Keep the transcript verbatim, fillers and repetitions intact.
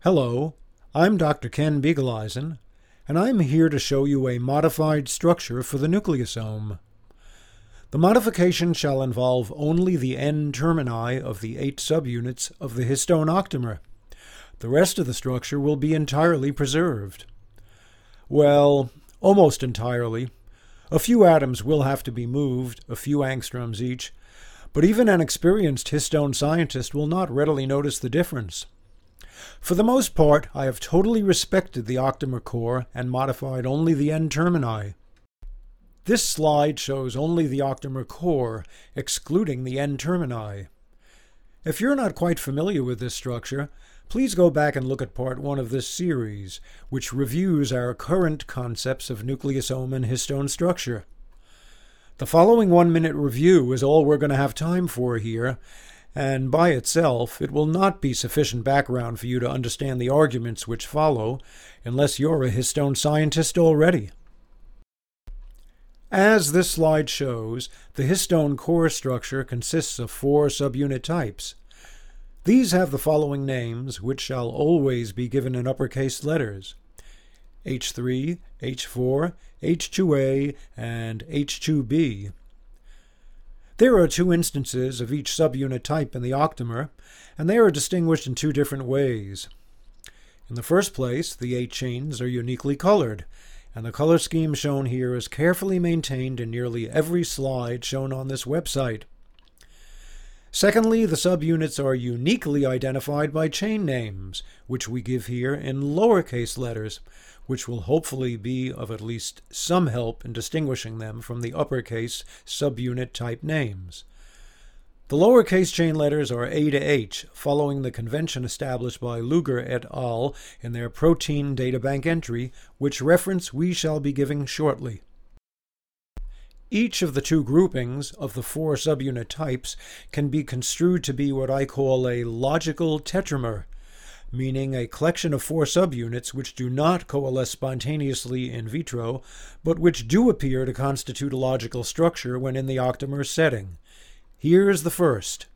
Hello, I'm Doctor Ken Beagleisen, and I'm here to show you a modified structure for the nucleosome. The modification shall involve only the N-termini of the eight subunits of the histone octamer. The rest of the structure will be entirely preserved. Well, almost entirely. A few atoms will have to be moved, a few angstroms each, but even an experienced histone scientist will not readily notice the difference. For the most part, I have totally respected the octamer core and modified only the N-termini. This slide shows only the octamer core, excluding the N-termini. If you're not quite familiar with this structure, please go back and look at part one of this series, which reviews our current concepts of nucleosome and histone structure. The following one-minute review is all we're going to have time for here, and by itself, it will not be sufficient background for you to understand the arguments which follow, unless you're a histone scientist already. As this slide shows, the histone core structure consists of four subunit types. These have the following names, which shall always be given in uppercase letters: H three, H four, H two A, and H two B. There are two instances of each subunit type in the octamer, and they are distinguished in two different ways. In the first place, the eight chains are uniquely colored, and the color scheme shown here is carefully maintained in nearly every slide shown on this website. Secondly, the subunits are uniquely identified by chain names, which we give here in lowercase letters, which will hopefully be of at least some help in distinguishing them from the uppercase subunit type names. The lowercase chain letters are A to H, following the convention established by Luger et al. In their protein databank entry, which reference we shall be giving shortly. Each of the two groupings of the four subunit types can be construed to be what I call a logical tetramer, meaning a collection of four subunits which do not coalesce spontaneously in vitro, but which do appear to constitute a logical structure when in the octamer setting. Here is the first.